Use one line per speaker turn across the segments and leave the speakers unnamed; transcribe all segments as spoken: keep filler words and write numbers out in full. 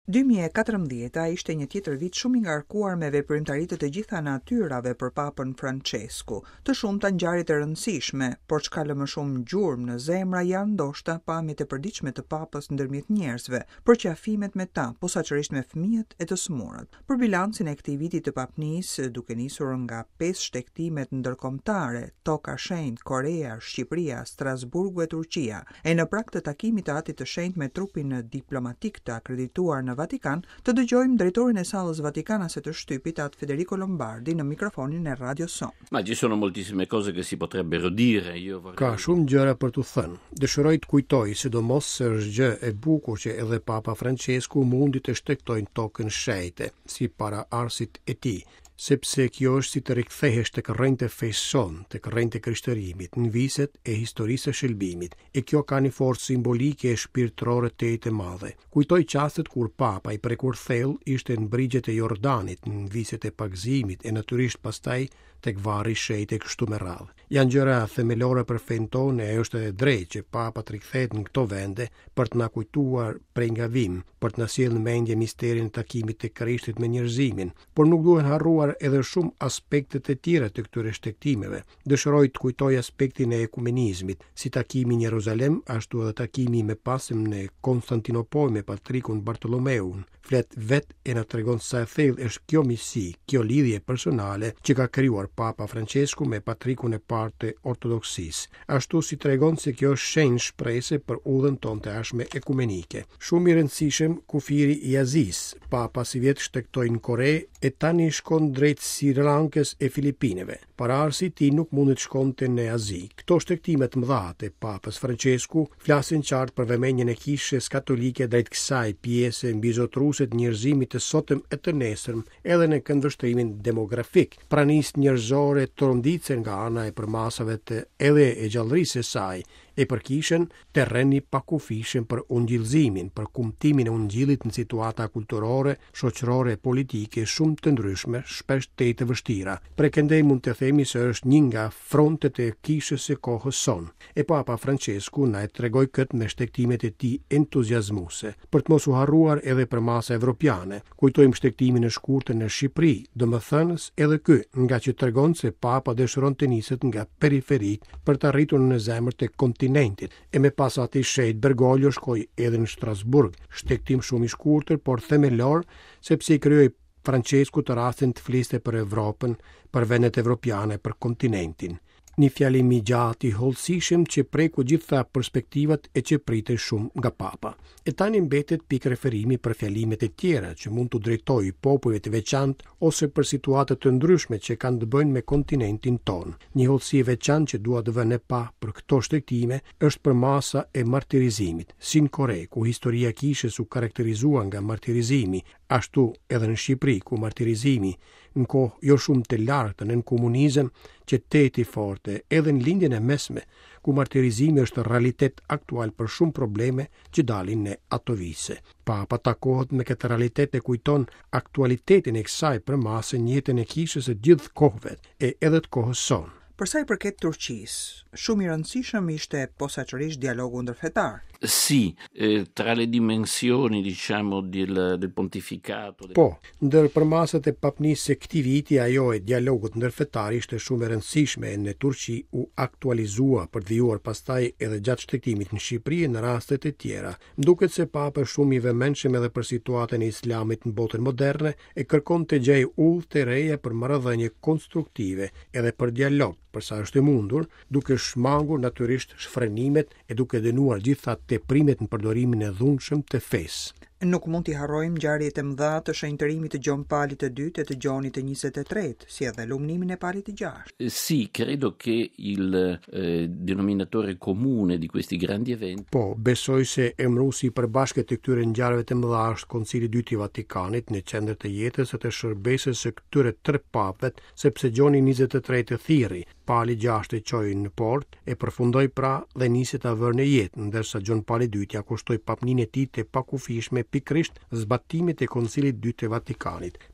dy mijë e katërmbëdhjetë ishte një tjetër vit shumë i ngarkuar me veprimtaritë të gjitha natyrave për Papën Francesku, të shumta ngjarje të rëndësishme, por çka lë më shumë gjurmë në zemra janë ndoshta pamjet e përditshme të Papës ndërmjet njerëzve, përqafimet me ta, posaçërisht me fëmijët e të smurët. Për bilancin e këtij viti të papnisë, duke nisur nga pesë shtektimet ndërkombëtare, Toka Shenjtë, Korea, Shqipëria, Strasburgu e Turqia, e në prag të takimit të Atit të Shenjtë me trupin diplomatik të akredituar në Vatikan, të dëgjojmë drejtorin e sallës vatikanase të shtypit atë Federico Lombardi në mikrofonin e Radio Son.
Ma ci sono moltissime cose che si potrebbero dire. Io vorrei...
Ka shumë gjëra për t'u thënë. Dëshiroj të kujtoj, sidomos se është gjë e bukur që edhe Papa Francesku mundi të shtektojnë tokën shenjtë si para arsit e tij, sepse kjo është si të rikthehesh tek rrënjtë e fesë son, tek rrënjtë e krishtërimit, në viset e historisë së shëlbimit, e kjo ka një forcë simbolike e shpirtërore të e madhe. Kujtoj qastet kur Papa i prekur thellë ishte në brigjet e Jordanit, në viset e pagëzimit, e natyrisht pastaj tek varri i shenjtë e kështu me radhë. Janë gjëra themelore për fenë tonë e është edhe drejtë që Papa të rikthehet në këto vende për të na kujtuar prej ngavim, për të na sjellë në mendje misterin e takimit të Krishtit me njerëzimin, por nuk duhen harruar edhe shumë aspektet e tjera të këtyre shtektimeve. Dëshiroj të kujtoj aspektin e ekumenizmit, si takimi në Jeruzalem, ashtu edhe takimi me pasim në Konstantinopol me patrikun Bartolomeun. Flet vet e na tregon sa e thellë është kjo misi, kjo lidhje personale që ka krijuar Papa Francesku me patrikun e parë të ortodoksisë. Ashtu si tregon se kjo është shenjë shprehse për udhën tonë të ardhshme ekumenike. Shumë i rëndësishëm kufiri i Azis. Papa si vjet shtektoi në Kore e tani shkon drejt Sri Lankës e Filipineve. Para arsi i tij nuk mundet shkonte në Azi. Këto shtektimet mëdha të Papës Francesku flasin qartë për vëmendjen e kishës katolike drejt kësaj pjese mbizotruese të njerëzimit të sotëm e të nesërm, edhe në këndvështrimin demografik. Pranisë njerëzore trondicen nga ana e përmasave të edhe e gjallërisë së saj, e për kishën terreni pakufishëm për ungjillëzimin, për kumtimin e ungjillit në situata kulturore, shoqërore e politike shumë të ndryshme, shpesh të të vështira. Prekendej mund të themi se është një nga frontet e kishës së kohës son. E Papa Francesku na e tregoi këtë me shtektimet e tij entuziazmuese. Për të mos u harruar edhe për masa evropiane, kujtojmë shtektimin e shkurtër në Shqipëri, domethënës edhe ky, nga që tregon se Papa dëshiron të niset nga periferik për të arritur në zemër të kontinentit, e me pas atij shenjtë Bergoglio shkoi edhe në Strasburg, shtektim shumë i shkurtër por themelor, sepse i krijoi Francesku të rastin të fliste për Evropën, për vendet evropiane, për kontinentin. Një fjalim i gjatë i hollësishëm që preku gjitha perspektivat e që pritej shumë nga Papa. E tani mbetet pikë referimi për fjalimet e tjera që mund të drejtojë popujve të veçantë ose për situata të ndryshme që kanë të bëjnë me kontinentin tonë. Një hollësi e veçantë që dua të vënë pa për këto shtektime është për masa e martirizimit. Si në Kore, ku historia kishës u karakterizua nga martirizimi, ashtu edhe në Shqipëri, ku martirizimi në kohë jo shumë të lartë në komunizëm, që teti forte edhe në lindjen e mesme, ku martirizimi është realitet aktual për shumë probleme që dalin në ato vise. Papa takohet me këtë realitet e kujton aktualitetin e kësaj për masën jetën e kishës e gjithë kohëve e edhe të kohës sonë.
Për sa i përket Turqisë, shumë i rëndësishëm ishte posaçërisht dialogu ndërfetar.
Sì, eh, tra le dimensioni, diciamo, del, del pontificato. Del...
Po, ndër përmasat e papnisë së këtij viti, ajo e dialogut ndërfetar ishte shumë e rëndësishme në Turqi u aktualizua për të vijuar pastaj edhe gjatë shtektimit në Shqipëri në raste të tjera. Duket se Papa shumë i vëmendshëm edhe për situatën e Islamit në botën moderne e kërkon të gjejë udhë të reja për marrëdhënie konstruktive edhe për dialog, përsa është e mundur, duke shmangur natyrisht shfrenimet e duke dënuar gjitha teprimet në përdorimin e dhunshëm të fesë.
Nuk mund t'i harrojmë ngjarjet e mëdha të shenjtërimit të Gjon Palit të dytë e të Gjonit të njëzet e tretë, si edhe lumnimin e Palit të gjashtë.
Sì, credo che il eh, denominatore comune di questi grandi eventi.
Po, besoj se emrusi i përbashkët të këtyre ngjarjeve të mëdha është Koncili i dytë i Vatikanit në qendër të jetës së të shërbesës së këtyre tre papëve, sepse Gjoni njëzet e tretë thirri, Pali i gjashtë e çoi në port e përfundoi pra dhe nisi ta vërë në jetë, ndërsa Gjon Pali i dytë ja kushtoi papninë e tij të pakufishme pikrisht zbatimit e Koncilit dytë të Vatikanik.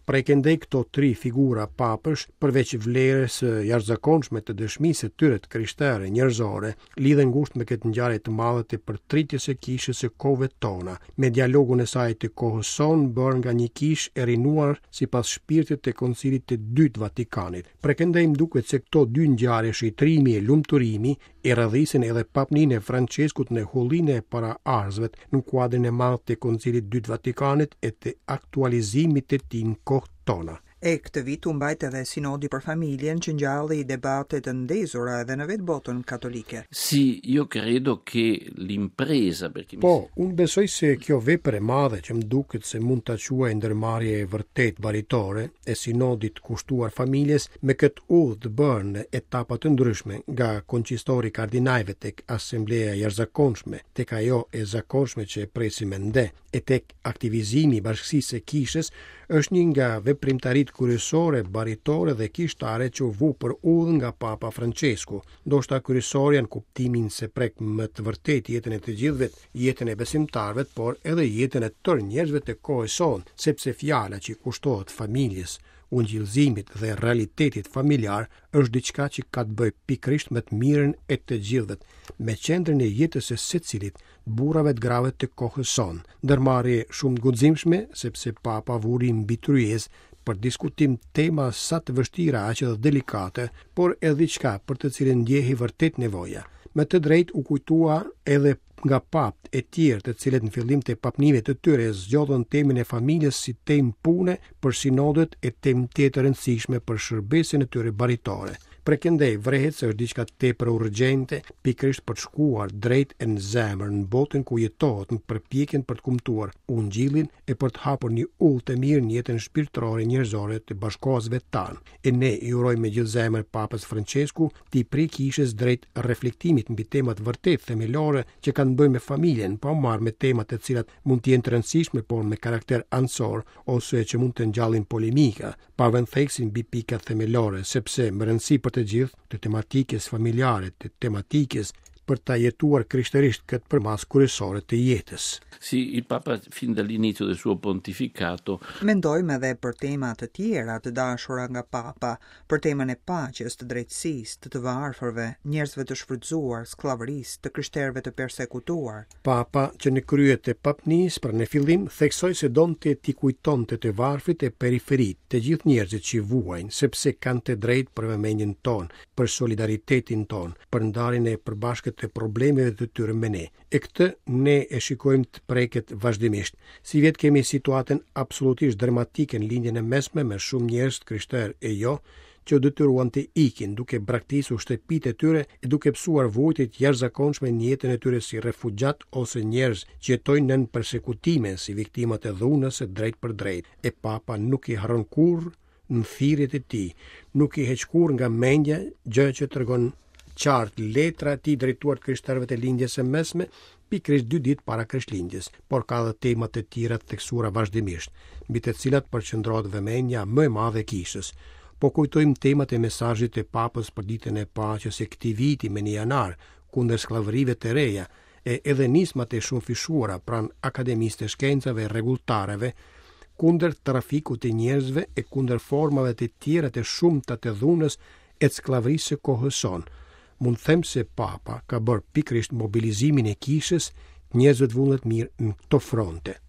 Prekendej këto tri figura papësh, përveç vlerës së jashtëzakonshme të dëshmisë së tyre të krishtere njerëzore, lidhen ngushtë me këtë ngjarje të madhe të përtritjes së kishës së kohëve tona, me dialogun e saj të kohës sonë bërë nga një kishë e rinuar sipas shpirtit të Koncilit të dytë Vatikanit. Prekendej më duket se këto dy ngjarje, shitrimi e lumturimi, e radhisin edhe papninë e Franceskut në hullinë e paraarzëve në kuadrin e madh të Koncilit dytë Vatikanit e të aktualizimit të tij në kohë tona.
E këtë vit u mbajt edhe sinodi për familjen që ngjalli debate të ndezura edhe në vetë botën katolike.
Sì, io credo che l'impresa, perché
Po, unë besoj se kjo vepër e madhe që më duket se mund ta quaj ndërmarrje e vërtet baritore e sinodit kushtuar familjes me këtë udhë të bërë në etapa të ndryshme nga konqistori kardinajve tek asembleja jashtëzakonshme, tek ajo e zakonshme që e presim ende, e tek aktivizimi i bashkësisë së kishës, është një nga veprimtaritë kryesore, baritore dhe kishtare që u vu për udhën nga Papa Francesku, ndoshta kryesorja në kuptimin se prek më të vërtet jetën e të gjithëve, jetën e besimtarëve, por edhe jetën e tërë njerëzve të kohës sonë, sepse fjala që kushtohet familjes, ungjillëzimit dhe realitetit familjar është diçka që ka të bëjë pikërisht me të mirën e të gjithëve, me qendrën e jetës së secilit, burrave të grave të kohës sonë. Ndërmarrje shumë guximshme, sepse Papa vuri mbi tryezë për diskutim tema sa të vështira aq edhe delikate, por edhe diçka për të cilën ndjehi vërtet nevoja. Me të drejtë u kujtua edhe nga papt e tjerë të cilët në fillim të papnive të tyre zgjodhën temën e familjes si temë pune për sinodet e temë tjetër e rëndësishme për shërbesin e tyre baritore. Prekendej vrehet se është diçka tepër urgjente, pikërisht për të shkuar drejt e në zemër në botën ku jetohet në përpjekjen për të kumtuar ungjillin e për të hapur një udhë të mirë në jetën shpirtërore njerëzore të bashkohësve tanë. E ne i urojmë me gjithë zemër Papës Francesku t'i prej kishës drejt reflektimit mbi temat vërtet themelore që kanë të bëjnë me familjen, pa marrë me temat e cilat mund të jenë të rëndësishme por me karakter ansor ose që mund të ngjallin polemika, pa vënë theksin mbi pikat themelore, sepse më rëndësi për të gjithë të tematikës familjare, të tematikës për ta jetuar krishterisht këtë përmas kryesore të jetës.
Sì, il Papa fin dall'inizio del suo pontificato
Mendojmë edhe për tema të tjera të dashura nga Papa, për temën e paqes, të drejtësisë, të të varfërve, njerëzve të shfrytzuar, skllavërisë, të krishterëve të persekutuar.
Papa, që në krye të papnis, për në fillim, theksoi se donte t'i kujtonte të varfrit e periferit, të gjithë njerëzit që vuajnë, sepse kanë të drejtë për vëmendjen tonë, për solidaritetin tonë, për ndarjen e përbashkët të problemeve të tyre me ne. E këtë ne e shikojmë të preket vazhdimisht. Si vjet kemi situatën absolutisht dramatike në linjën e mesme me shumë njerëz krishterë e jo, që detyruan të ikin duke braktisur shtëpitë e tyre e duke psuar vujtit jashtëzakonshme në jetën e tyre si refugjat ose njerëz që jetojnë nën persekutime si viktimat e dhunës së drejt për drejt. E Papa nuk i harron kurrë në thirrjet e tij, nuk i heq kurrë nga mendja, gjë që tregon qartë letra e tij drejtuar krishterëve të lindjes së mesme, pikërisht dy ditë para Krishtlindjes, por ka edhe tema të tjera të theksura vazhdimisht, mbi të cilat përqendrohet vëmendja më e madhe e kishës. Po kujtojmë temat e mesazhit të Papës për ditën e paqes e këtij viti me një janar, kundër skllavërive të reja, e edhe nismat e shumë fishuara pranë akademisë të shkencave e rregulltareve, kundër trafikut të njerëzve e kundër formave të tjera të shumta të dhunës e të skllavërisë së kohës sonë. Mund them se Papa ka bërë pikërisht mobilizimin e kishës, njerëzve të vullnet mirë në këto fronte.